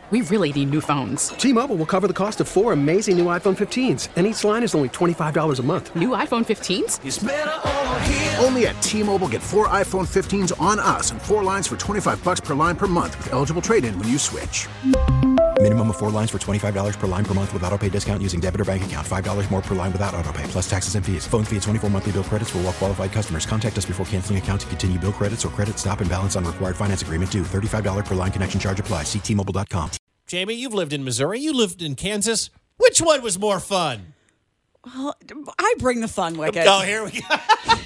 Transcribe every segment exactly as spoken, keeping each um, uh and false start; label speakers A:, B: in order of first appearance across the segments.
A: we really need new phones.
B: T-Mobile will cover the cost of four amazing new iPhone fifteens, and each line is only twenty-five dollars a month.
A: New iPhone fifteens?
C: It's better over here.
D: Only at T-Mobile, get four iPhone fifteens on us and four lines for twenty-five dollars per line per month with eligible trade-in when you switch.
E: Minimum of four lines for twenty-five dollars per line per month with autopay discount using debit or bank account. five dollars more per line without autopay, plus taxes and fees. Phone fee at twenty-four monthly bill credits for well-qualified customers. Contact us before canceling account to continue bill credits or credit stop and balance on required finance agreement due. thirty-five dollars per line connection charge applies. See T Mobile dot com.
F: Jamie, you've lived in Missouri. You lived in Kansas. Which one was more fun?
G: Well, I bring the fun, Wicket.
F: Oh, here we go.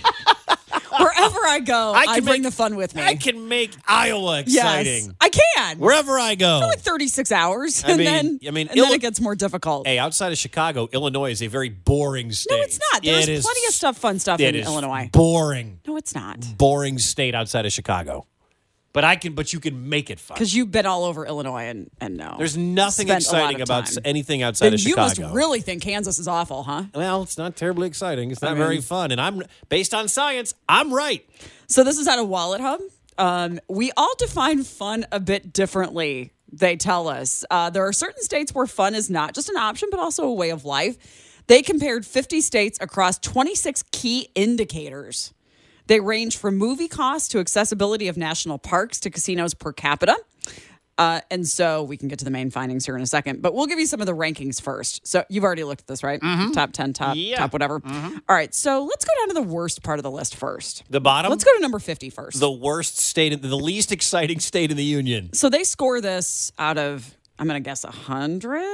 G: Wherever I go, I, I bring
F: make,
G: the fun with me.
F: I can make Iowa exciting.
G: Yes, I can.
F: Wherever I go.
G: For like thirty-six hours.
F: I
G: and
F: mean,
G: then,
F: I mean,
G: and
F: Illi-
G: then it gets more difficult.
F: Hey, outside of Chicago, Illinois is a very boring state.
G: No, it's not. There's
F: it
G: plenty
F: is,
G: of stuff, fun stuff
F: it
G: in
F: is
G: Illinois.
F: Boring.
G: No, it's not.
F: Boring state outside of Chicago. But I can. But you can make it fun.
G: Because you've been all over Illinois and, and no.
F: There's nothing
G: Spent
F: exciting about
G: time.
F: anything outside
G: then
F: of
G: you
F: Chicago.
G: must really think Kansas is awful, huh?
F: Well, it's not terribly exciting. It's not
G: I mean,
F: very fun. And I'm based on science. I'm right.
G: So this is out of Wallet Hub. Um, we all define fun a bit differently, they tell us. Uh, there are certain states where fun is not just an option, but also a way of life. They compared fifty states across twenty-six key indicators. They range from movie costs to accessibility of national parks to casinos per capita. Uh, and so we can get to the main findings here in a second, but we'll give you some of the rankings first. So you've already looked at this, right? Mm-hmm. Top ten, top,
F: yeah.
G: top whatever. Mm-hmm. All right, so let's go down to the worst part of the list first.
F: The bottom?
G: Let's go to number fifty first.
F: The worst state, the least exciting state in the union.
G: So they score this out of, I'm going to guess, one hundred.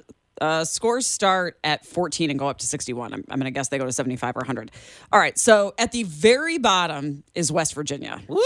G: Uh, scores start at fourteen and go up to sixty-one. I'm, I'm going to guess they go to seventy-five or one hundred. All right, so at the very bottom is West Virginia.
F: Woo!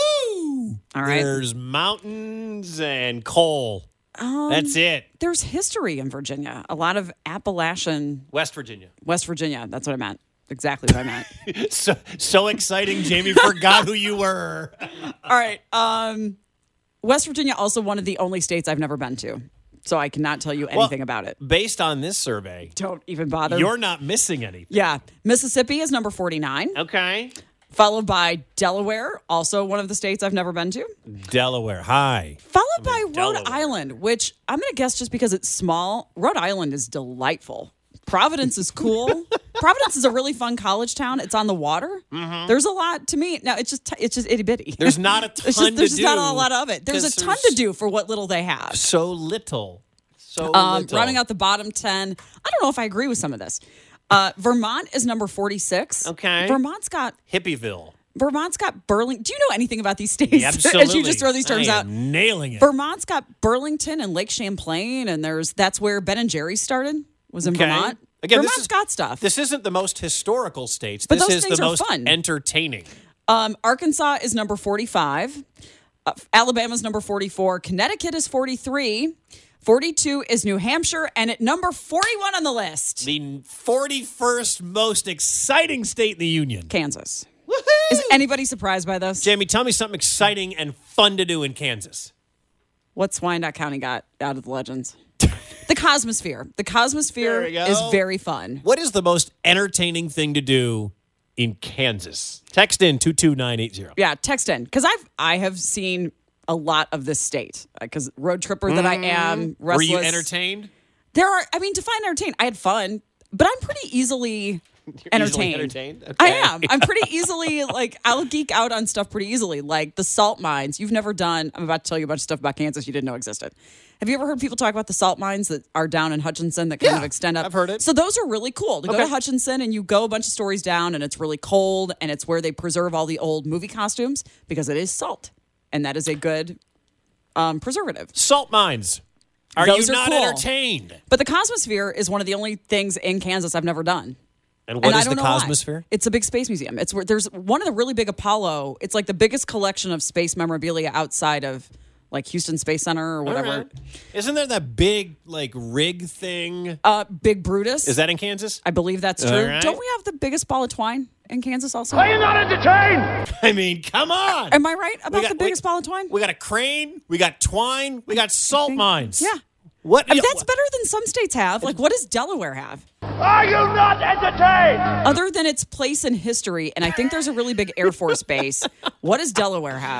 G: All right.
F: There's mountains and coal.
G: Um,
F: That's it.
G: There's history in Virginia. A lot of Appalachian.
F: West Virginia.
G: West Virginia. That's what I meant. Exactly what I meant.
F: so so exciting, Jamie forgot who you were.
G: All right. Um, West Virginia, also one of the only states I've never been to. So I cannot tell you anything
F: well,
G: about it.
F: Based on this survey.
G: Don't even bother.
F: You're not missing anything.
G: Yeah. Mississippi is number forty-nine.
F: Okay.
G: Followed by Delaware, also one of the states I've never been to.
F: Delaware. Hi.
G: Followed
F: I
G: by
F: mean,
G: Rhode
F: Delaware.
G: Island, which I'm going to guess just because it's small. Rhode Island is delightful. Providence is cool. Providence is a really fun college town. It's on the water. Mm-hmm. There's a lot to me. Now, it's just it's just itty bitty.
F: There's not a ton
G: it's just,
F: to
G: There's just
F: do.
G: not a lot of it. There's a ton
F: there's
G: to do for what little they have.
F: So little. So
G: um,
F: little.
G: Rounding out the bottom ten, I don't know if I agree with some of this. Uh, Vermont is number forty-six.
F: Okay.
G: Vermont's got...
F: Hippieville.
G: Vermont's got Burlington. Do you know anything about these states?
F: Yeah, absolutely.
G: As you just throw these terms
F: I
G: out.
F: am nailing it.
G: Vermont's got Burlington and Lake Champlain, and there's that's where Ben and Jerry's started, was in
F: Okay.
G: Vermont.
F: Again,
G: Vermont's
F: this is,
G: got stuff.
F: This isn't the most historical states.
G: But
F: this
G: those
F: is
G: things
F: the
G: are
F: most
G: fun.
F: entertaining.
G: Um, Arkansas is number forty-five. Uh, Alabama's number forty-four. Connecticut is forty-three. forty-two is New Hampshire. And at number forty-one on the list,
F: The forty-first most exciting state in the union.
G: Kansas.
F: Woohoo!
G: Is anybody surprised by this?
F: Jamie, tell me something exciting and fun to do in Kansas.
G: What's Wyandotte County got out of the legends? The Cosmosphere. The Cosmosphere
F: There we go.
G: is very fun.
F: What is the most entertaining thing to do in Kansas? Text in two two nine eight zero.
G: Yeah, text in. Because I've I have seen a lot of this state. Because road tripper that I am, restless.
F: Were you entertained?
G: There are, I mean, define entertain. I had fun, but I'm pretty easily entertained.
F: Easily entertained? Okay.
G: I am. I'm pretty easily, like, I'll geek out on stuff pretty easily. Like the salt mines. You've never done, I'm about to tell you a bunch of stuff about Kansas you didn't know existed. Have you ever heard people talk about the salt mines that are down in Hutchinson that kind
F: Yeah,
G: of extend up?
F: I've heard it.
G: So those are really cool. To go
F: Okay.
G: to Hutchinson and you go a bunch of stories down and it's really cold and it's where they preserve all the old movie costumes because it is salt. And that is a good um, preservative.
F: Salt mines. Are
G: Those
F: you
G: are
F: not
G: cool.
F: entertained?
G: But the Cosmosphere is one of the only things in Kansas I've never done.
F: And what
G: and
F: is
G: I
F: the
G: don't know why.
F: Cosmosphere?
G: It's a big space museum. It's where there's one of the really big Apollo. It's like the biggest collection of space memorabilia outside of like Houston Space Center or whatever.
F: All right. Isn't there that big like rig thing?
G: Uh, Big Brutus.
F: Is that in Kansas?
G: I believe that's
F: All
G: true.
F: right.
G: Don't we have the biggest ball of twine in Kansas also?
C: Are you not entertained?
F: I mean, come on.
G: Am I right about
F: We got-
G: the biggest
F: we-
G: ball of twine?
F: We got a crane. We got twine. We got salt
G: think-
F: mines.
G: Yeah.
F: What?
G: I mean,
F: yeah,
G: that's better than some states have. Like, what does Delaware have?
C: Are you not entertained?
G: Other than its place in history, and I think there's a really big Air Force base, what does Delaware have?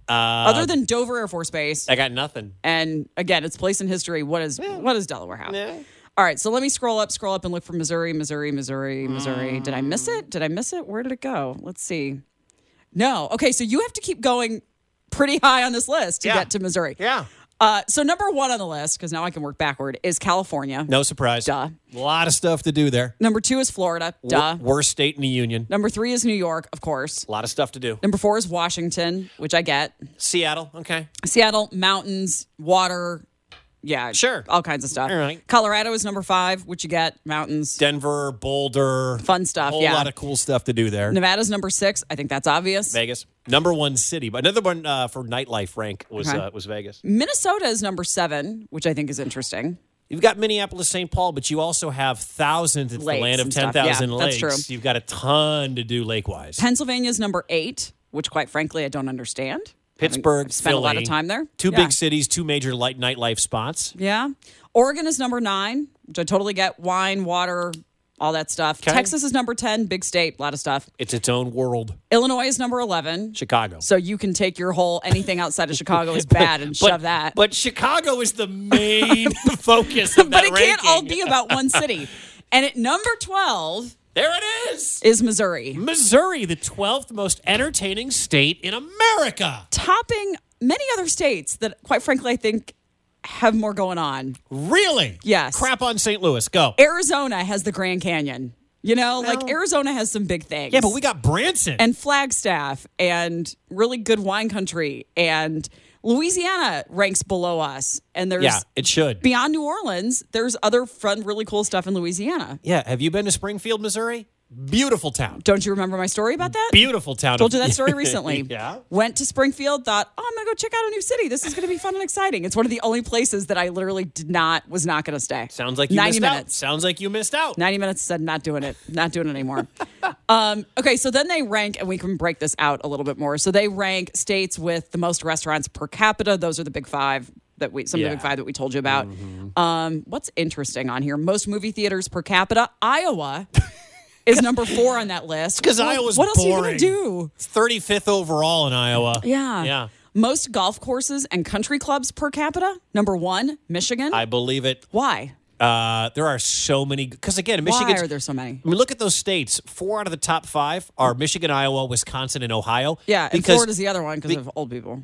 G: Other than Dover Air Force Base.
F: I got nothing.
G: And again, its place in history. What is yeah. what does Delaware have? Yeah. All right, so let me scroll up, scroll up, and look for Missouri, Missouri, Missouri, Missouri. Mm. Did I miss it? Did I miss it? Where did it go? Let's see. No. Okay, so you have to keep going pretty high on this list to
F: yeah.
G: get to Missouri.
F: Yeah.
G: Uh, so number one on the list, because now I can work backward, is California.
F: No surprise.
G: Duh.
F: A lot of stuff to do there.
G: Number two is Florida. Duh.
F: W- worst state in the union.
G: Number three is New York, of course.
F: A lot of stuff to do.
G: Number four is Washington, which I get.
F: Seattle. Okay.
G: Seattle, mountains, water. Yeah.
F: Sure.
G: All kinds of stuff.
F: All right.
G: Colorado is number five, which you get. Mountains.
F: Denver, Boulder.
G: Fun stuff,
F: A whole
G: yeah.
F: lot of cool stuff to do there.
G: Nevada's number six. I think that's obvious.
F: Vegas. Number one city. But another one uh, for nightlife rank was
G: Okay.
F: uh, was Vegas.
G: Minnesota is number seven, which I think is interesting.
F: You've got Minneapolis, Saint Paul, but you also have thousands. It's
G: Lakes
F: the land of
G: and
F: ten
G: stuff. Yeah,
F: thousand
G: that's
F: lakes.
G: true.
F: You've got a ton to do lake-wise.
G: Pennsylvania is number eight, which quite frankly I don't understand.
F: Pittsburgh,
G: I've spent
F: Philly,
G: a lot of time there.
F: Two
G: Yeah.
F: big cities, two major light nightlife spots.
G: Yeah. Oregon is number nine, which I totally get. Wine, water, all that stuff.
F: Okay.
G: Texas is number ten, big state, a lot of stuff.
F: It's its own world.
G: Illinois is number eleven.
F: Chicago.
G: So you can take your whole anything outside of Chicago is bad and shove that.
F: But Chicago is the main focus of that
G: But it can't all
F: ranking.
G: be about one city. And at number twelve
F: There it is.
G: is Missouri,
F: Missouri, the twelfth most entertaining state in America.
G: topping many other states that, quite frankly, I think have more going on.
F: Really?
G: Yes.
F: Crap on Saint Louis. Go.
G: Arizona has the Grand Canyon. You know, like
F: Well-
G: Arizona has some big things.
F: Yeah, but we got Branson.
G: and Flagstaff and really good wine country, and Louisiana ranks below us. And there's
F: yeah, it should.
G: beyond New Orleans, there's other fun, really cool stuff in Louisiana.
F: Yeah, have you been to Springfield, Missouri? Beautiful town.
G: Don't you remember my story about that?
F: Beautiful town.
G: Told you that story recently.
F: Yeah.
G: Went to Springfield, thought, oh, I'm going to go check out a new city. This is going to be fun and exciting. It's one of the only places that I literally did not, was not going to stay.
F: Sounds like you
G: ninety
F: missed
G: minutes.
F: out. Sounds like you missed out.
G: ninety minutes said, not doing it. Not doing it anymore. um, okay, so then they rank, and we can break this out a little bit more. So they rank states with the most restaurants per capita. Those are the big five that we, some of
F: Yeah.
G: the big five that we told you about. Um, what's interesting on here? Most movie theaters per capita. Iowa is number four on that list.
F: 'Cause
G: Well,
F: Iowa's
G: what else
F: boring.
G: are you going to do?
F: It's thirty-fifth overall in Iowa.
G: Yeah.
F: Yeah.
G: Most golf courses and country clubs per capita. Number one, Michigan.
F: I believe it.
G: Why?
F: Uh, there are so many. Because again, Michigan.
G: Why are there so many?
F: I mean, look at those states. Four out of the top five are Michigan, Iowa, Wisconsin, and Ohio.
G: Yeah, and
F: because
G: Florida's the other one because
F: be-
G: of old people.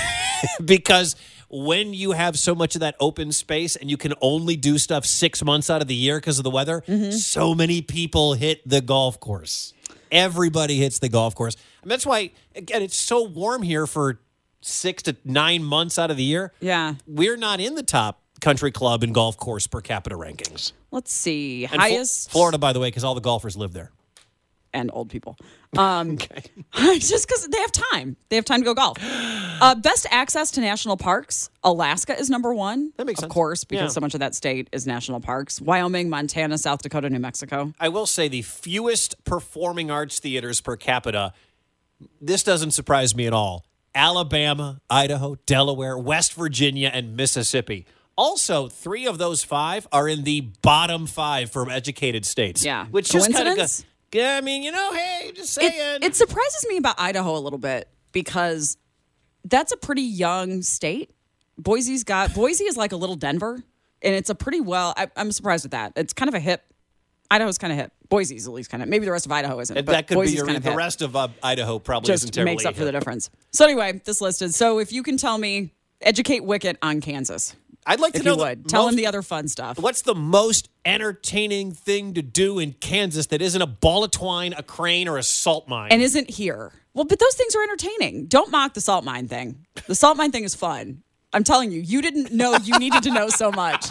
F: because when you have so much of that open space and you can only do stuff six months out of the year because of the weather,
G: Mm-hmm.
F: so many people hit the golf course. Everybody hits the golf course. And that's why, again, it's so warm here for six to nine months out of the year.
G: Yeah.
F: We're not in the top country club and golf course per capita rankings.
G: Let's see.
F: And Fl-
G: Highest.
F: Florida, by the way, because all the golfers live there.
G: And old people. Um, just because they have time. They have time to go golf. Uh, best access to national parks. Alaska is number one.
F: That makes
G: of
F: sense.
G: course, because
F: Yeah.
G: so much of that state is national parks. Wyoming, Montana, South Dakota, New Mexico.
F: I will say the fewest performing arts theaters per capita. This doesn't surprise me at all. Alabama, Idaho, Delaware, West Virginia, and Mississippi. Also, three of those five are in the bottom five for educated states.
G: Yeah.
F: Which just kind of
G: Coincidence?
F: goes, yeah, I mean, you know, hey, just saying.
G: It, it surprises me about Idaho a little bit because that's a pretty young state. Boise's got Boise is like a little Denver, and it's a pretty well. I, I'm surprised with that. It's kind of a hip. Idaho's kind of hip. Boise's at least kind of. Maybe the rest of Idaho isn't.
F: And
G: but
F: that could
G: Boise's
F: be your,
G: kind of
F: the
G: hip.
F: rest of uh, Idaho probably isn't
G: Just
F: terribly
G: makes up for the
F: hip.
G: difference. So anyway, this listed. So if you can tell me, educate Wicket on Kansas.
F: I'd like to
G: If
F: know
G: you
F: the
G: would tell
F: most-
G: him the other fun stuff.
F: What's the most entertaining thing to do in Kansas that isn't a ball of twine, a crane, or a salt mine?
G: And isn't here. Well, but those things are entertaining. Don't mock the salt mine thing. The salt mine thing is fun. I'm telling you, you didn't know you needed to know so much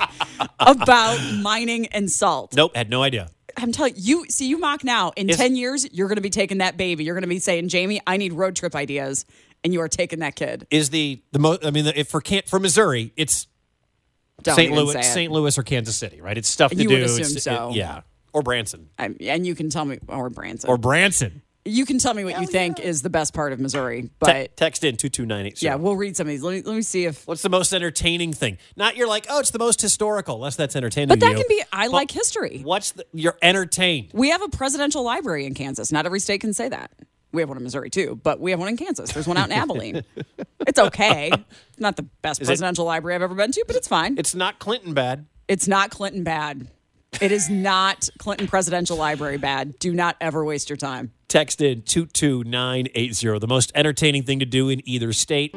G: about mining and salt.
F: Nope, had no idea.
G: I'm telling you, see, you mock now. In
F: Is-
G: ten years, you're going to be taking that baby. You're going to be saying, Jamie, I need road trip ideas. And you are taking that kid.
F: Is the the most? I mean, if for can for Missouri, it's
G: Don't
F: Saint
G: even
F: Louis,
G: say it.
F: Saint Louis, or Kansas City, right? It's stuff to
G: You
F: do.
G: would assume
F: It's-
G: so.
F: it- yeah, or Branson,
G: I, and you can tell me, or Branson.
F: or Branson.
G: you can tell me what you think is the best part of Missouri.
F: Te-
G: But
F: text in two two nine eight.
G: yeah, we'll read some of these. Let me, let me see if.
F: What's the most entertaining thing? Not you're like, oh, it's the most historical. Unless that's entertaining.
G: But
F: to
G: that
F: you.
G: can be, I
F: But
G: like history.
F: What's the, you're entertained?
G: We have a presidential library in Kansas. Not every state can say that. We have one in Missouri, too, but we have one in Kansas. There's one out in Abilene. It's okay. Not the best
F: Is
G: presidential
F: it,
G: library I've ever been to, but it's fine.
F: It's not Clinton bad.
G: It's not Clinton bad. It is not Clinton Presidential Library bad. Do not ever waste your time.
F: Text in two two nine eight zero. The most entertaining thing to do in either state.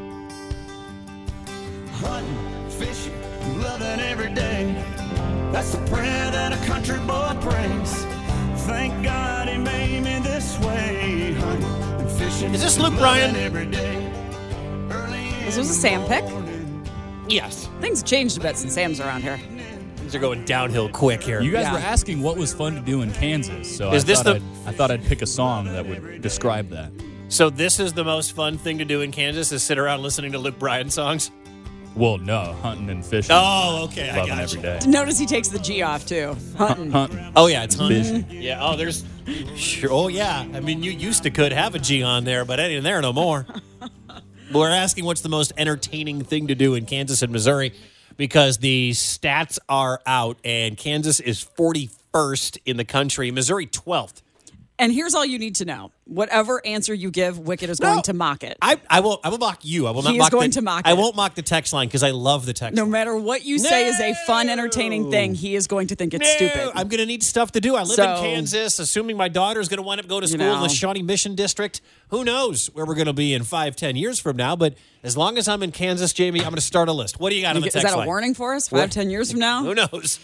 C: Hunting, fishing, loving every day. That's the prayer that a country boy prays. Thank God he made me this way. Hunting and fishing.
F: Is this Luke Bryan?
C: Every day.
G: This was a Sam pick.
F: Yes.
G: Things changed a bit since Sam's around here.
F: Things are going downhill quick here.
H: You guys
G: Yeah.
H: were asking what was fun to do in Kansas, so
F: Is
H: I,
F: this
H: thought
F: the-
H: I'd, I thought I'd pick a song that would describe that.
F: So this is the most fun thing to do in Kansas is sit around listening to Luke Bryan songs?
H: Well, no, hunting and fishing.
F: Oh, okay. I
H: Loving
F: got
H: every
F: you.
H: day.
G: Notice he takes the G off, too. Hunting.
H: Hunting.
F: Oh, yeah, it's hunting.
H: Fishing.
F: Yeah, oh, there's... Sure. Oh, yeah. I mean, you used to could have a G on there, but it ain't there no more. We're asking what's the most entertaining thing to do in Kansas and Missouri because the stats are out, and Kansas is forty-first in the country, Missouri twelfth.
G: And here's all you need to know. Whatever answer you give, Wicked is going
F: No.
G: to mock it.
F: I, I will I will mock you. I will not
G: He is
F: mock
G: going
F: the,
G: to mock
F: I
G: it.
F: won't mock the text line because I love the text
G: No
F: line.
G: matter what you say is a fun,
F: No.
G: entertaining thing, he is going to think it's
F: No,
G: stupid.
F: I'm going to need stuff to do. I live
G: So-
F: in Kansas, assuming my daughter is going to wind up going to
G: You
F: school in
G: know.
F: the Shawnee Mission District. Who knows where we're going to be in five, ten years from now? But as long as I'm in Kansas, Jamie, I'm going to start a list. What do you got on
G: You
F: the
G: get- is
F: text
G: that a
F: line?
G: warning for us? Five,
F: What?
G: ten years from now?
F: Who knows?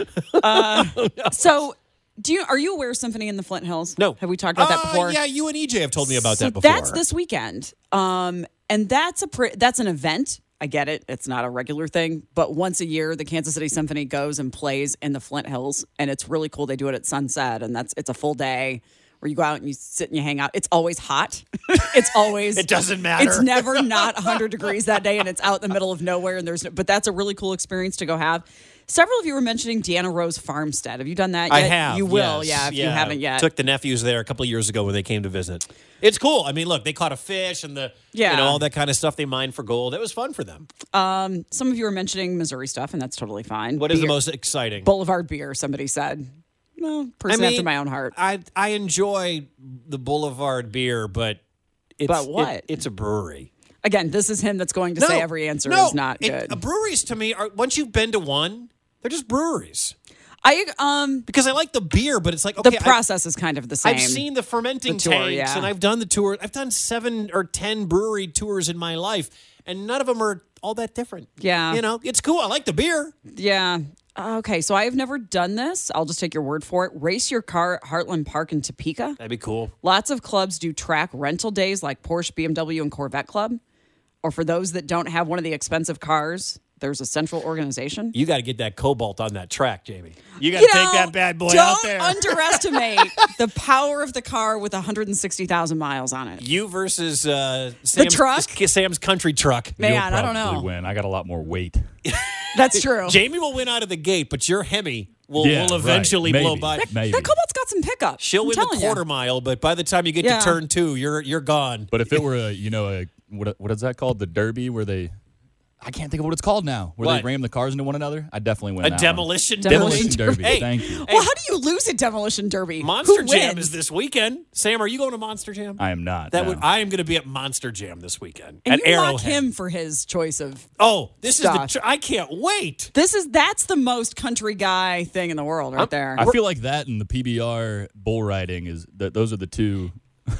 G: So, do you are you aware of Symphony in the Flint Hills?
F: No.
G: Have we talked about that
F: Uh,
G: before?
F: Yeah, you and E J have told me about
G: So
F: that before.
G: That's this weekend. Um, and that's a pre- that's an event. I get it. It's not a regular thing, but once a year, the Kansas City Symphony goes and plays in the Flint Hills, and it's really cool. They do it at sunset, and that's it's a full day where you go out and you sit and you hang out. It's always hot. It's always
F: It doesn't matter.
G: It's never not one hundred degrees that day, and it's out in the middle of nowhere. And there's, no, but that's a really cool experience to go have. Several of you were mentioning Deanna Rose Farmstead. Have you done that yet?
F: I have.
G: You will,
F: yes.
G: yeah. If you haven't yet,
F: Took the nephews there a couple of years ago when they came to visit. It's cool. I mean, look, they caught a fish and the
G: Yeah.
F: you know all that kind of stuff. They mined for gold. It was fun for them.
G: some of you were mentioning Missouri stuff, and that's totally fine.
F: What is the
G: Beer-
F: most exciting?
G: Boulevard beer? Somebody said. Well, person after my own heart.
F: I I enjoy the Boulevard beer, but it's
G: But what?
F: it- it's a brewery.
G: Again, this is him that's going to say every answer
F: no,
G: is not
F: it-
G: good.
F: uh, breweries to me are once you've been to one, they're just breweries.
G: I um
F: Because I like the beer, but it's like okay,
G: the
F: I-
G: process is kind of the same.
F: I've seen the fermenting
G: The tour,
F: tanks,
G: yeah.
F: and I've done the tour. I've done seven or ten brewery tours in my life, and none of them are all that different.
G: Yeah.
F: you know, it's cool. I like the beer.
G: Yeah. Okay, so I have never done this. I'll just take your word for it. Race your car at Heartland Park in Topeka.
F: That'd be cool.
G: Lots of clubs do track rental days like Porsche, B M W, and Corvette Club. Or for those that don't have one of the expensive cars, there's a central organization.
F: You got to get that Cobalt on that track, Jamie. You got
G: You
F: to take
G: know,
F: that bad boy
G: don't
F: out there.
G: underestimate the power of the car with one hundred sixty thousand miles on it.
F: you versus uh, Sam's,
G: truck?
F: Sam's country truck.
G: Man,
H: You'll
G: I don't
H: probably
G: know.
H: win. I got a lot more weight.
G: That's true.
F: Jamie will win out of the gate, but your Hemi will,
H: Yeah,
F: will eventually
H: right.
F: blow
H: Maybe.
F: by.
G: that,
H: maybe.
G: that Cobalt's got some pickup.
F: She'll
G: I'm
F: win the
G: telling
F: quarter
G: you.
F: mile, but by the time you get
G: Yeah.
F: to turn two, you're you're gone.
H: But if it were a, you know, a what what is that called? The Derby, where they, I can't think of what it's called now, where
F: What?
H: they ram the cars into one another. I definitely win
F: A
H: that one.
F: demolition,
G: Demolition
H: Demolition Derby.
F: Hey,
H: Thank you.
G: Well, how do you lose a demolition derby?
F: Monster
G: Who
F: Jam
G: wins?
F: is this weekend. Sam, are you going to Monster Jam?
H: I am not.
F: That
H: no.
F: would I am going to be at Monster Jam this weekend
G: And
F: at
G: you
F: Arrowhead.
G: mock him for his choice of.
F: Oh, this
G: Stuff.
F: is the. Tr- I can't wait.
G: This is that's the most country guy thing in the world, right there.
H: I feel like that and the P B R bull riding is that those are the two.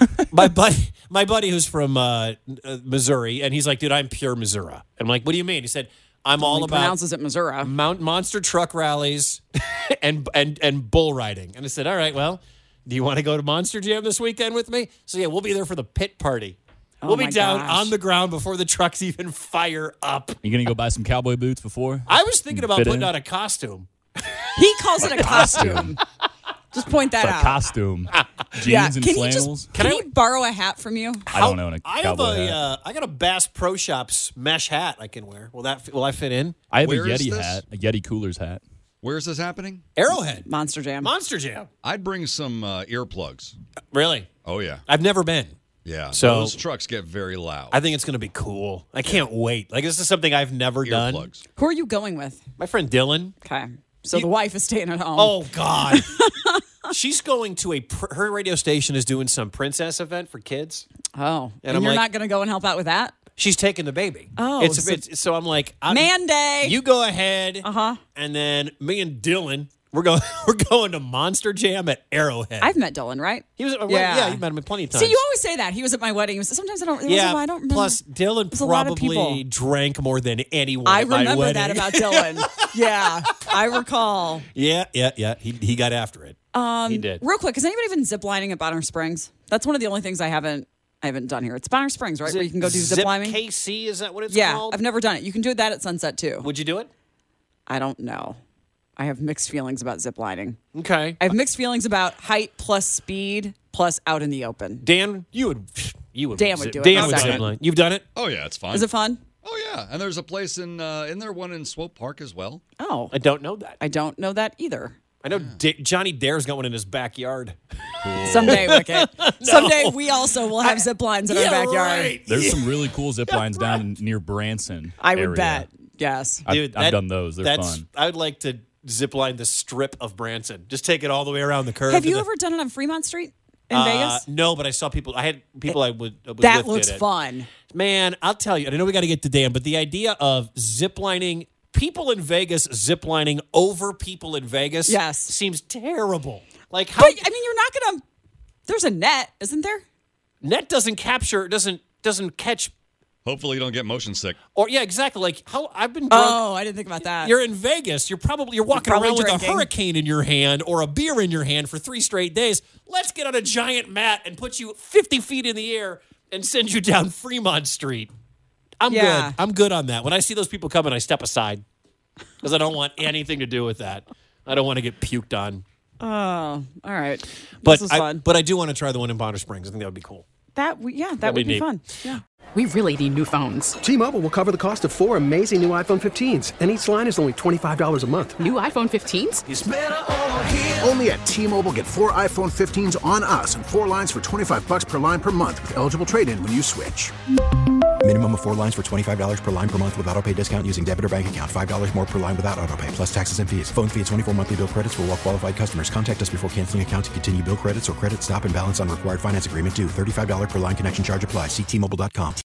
F: my buddy, my buddy who's from uh, uh, Missouri, and he's like, "Dude, I'm pure Missouri." I'm like, "What do you mean?" He said, "I'm all
G: he
F: about
G: pronounces it Missouri.
F: mount monster truck rallies and and and bull riding." And I said, "All right, well, do you want to go to Monster Jam this weekend with me?" So yeah, we'll be there for the pit party.
G: Oh
F: we'll be
G: my
F: down
G: gosh.
F: on the ground before the trucks even fire up.
H: You gonna go buy some cowboy boots before?
F: I was thinking about
H: Fit
F: putting
H: in?
F: on a costume.
G: He calls it a costume. Just point that
H: It's a
G: out.
H: costume, jeans
G: yeah,
H: and
G: can
H: flannels.
G: you just can
F: Can I-
G: he borrow a hat from you?
H: I don't own a
F: I have
H: cowboy
F: a,
H: hat.
F: uh, I got a Bass Pro Shops mesh hat I can wear. Will that will I fit in?
H: I have a
I: Where is
H: Yeti
I: this?
H: hat, a Yeti Coolers hat.
I: Where is this happening?
F: Arrowhead,
G: Monster Jam.
F: Monster Jam.
I: I'd bring some uh, earplugs.
F: Really?
I: Oh, yeah.
F: I've never been.
I: Yeah.
F: So-
I: those trucks get very loud.
F: I think it's going to be cool. I can't wait. Like this is something I've never done.
I: Earplugs.
G: Who are you going with?
F: My friend Dylan.
G: Okay. So
F: You-
G: the wife is staying at home.
F: Oh God. she's going to a, pr- her radio station is doing some princess event for kids.
G: Oh, and,
F: And I'm
G: you're
F: like-
G: not going to go and help out with that?
F: She's taking the baby.
G: Oh,
F: it's,
G: so-
F: it's so I'm like, I'm,
G: Man Day.
F: You go ahead.
G: Uh huh.
F: And then me and Dylan, we're going we're going to Monster Jam at Arrowhead.
G: I've met Dylan, right?
F: He was, well,
G: Yeah.
F: yeah, you met him plenty of times.
G: See, you always say that. He was at my wedding. He was, sometimes I don't. It
F: yeah.
G: wasn't, I don't remember.
F: Plus, Dylan
G: was a lot of
F: probably
G: people.
F: drank more than anyone.
G: I
F: at my
G: remember
F: wedding.
G: that about Dylan. Yeah, I recall.
F: Yeah, yeah, yeah. He he got after it.
G: Um,
F: he did.
G: Real quick, has anybody been ziplining at Bonner Springs? That's one of the only things I haven't I haven't done here. It's Bonner Springs, right? Where you can go do
F: Zip
G: zip lining.
F: K C, is that what it's
G: Yeah,
F: called?
G: I've never done it. You can do that at Sunset too.
F: Would you do it?
G: I don't know. I have mixed feelings about zip lining.
F: Okay.
G: I have mixed feelings about height plus speed plus out in the open.
F: Dan, you would you would
G: Dan would
F: zip-
G: do it.
F: Dan
G: I've
F: would
G: done
F: zip
G: it.
F: line. You've done it?
I: Oh yeah, it's fun.
G: Is it fun?
I: Oh yeah, and there's a place in uh, in there one in Swope Park as well.
G: Oh,
F: I don't know that.
G: I don't know that either.
F: I know D- Johnny Dare's got one in his backyard.
G: Someday, Wicket. Someday we also will have zip lines in
F: Yeah,
G: our backyard.
F: right.
H: There's some really cool zip lines down near Branson.
G: I would
H: area.
G: bet. Yes.
H: I've,
F: Dude,
H: I've
F: that-
H: done those. They're
F: that's,
H: fun.
F: I would like to zip line the strip of Branson. Just take it all the way around the curve.
G: Have
F: to
G: you
F: the-
G: ever done it on Fremont Street in
F: Uh,
G: Vegas?
F: No, but I saw people. I had people I would. was
G: That
F: with
G: looks
F: did it.
G: fun.
F: Man, I'll tell you. I know we got to get to Dan, but the idea of ziplining people in Vegas ziplining over people in Vegas,
G: Yes.
F: seems terrible. Like how
G: But I mean, you're not gonna. There's a net, isn't there?
F: net doesn't capture, doesn't doesn't catch,
I: Hopefully you don't get motion sick.
F: or yeah, exactly. Like how I've been drunk.
G: Oh, I didn't think about that.
F: You're in Vegas. You're probably you're walking
G: probably
F: around with
G: drinking.
F: a hurricane in your hand or a beer in your hand for three straight days. Let's get on a giant mat and put you fifty feet in the air and send you down Fremont Street. I'm
G: Yeah.
F: good. I'm good on that. When I see those people coming, I step aside because I don't want anything to do with that. I don't want to get puked on.
G: Oh, all right.
F: But
G: this is
F: I,
G: fun.
F: but I do want to try the one in Bonner Springs. I think that would be cool.
G: that w- yeah, that
F: That'd
G: would
F: be
G: be
F: neat.
G: fun. Yeah.
A: We really need new phones.
B: T-Mobile will cover the cost of four amazing new iPhone fifteens, and each line is only twenty-five dollars a month.
A: New iPhone fifteens?
C: It's better over here.
D: Only at T-Mobile, get four iPhone fifteens on us and four lines for twenty-five bucks per line per month with eligible trade-in when you switch.
E: Minimum of four lines for twenty-five dollars per line per month with autopay discount using debit or bank account. five dollars more per line without autopay, plus taxes and fees. Phone fee at twenty-four monthly bill credits for well-qualified customers. Contact us before canceling account to continue bill credits or credit stop and balance on required finance agreement due. thirty-five dollars per line connection charge applies. See T Mobile dot com.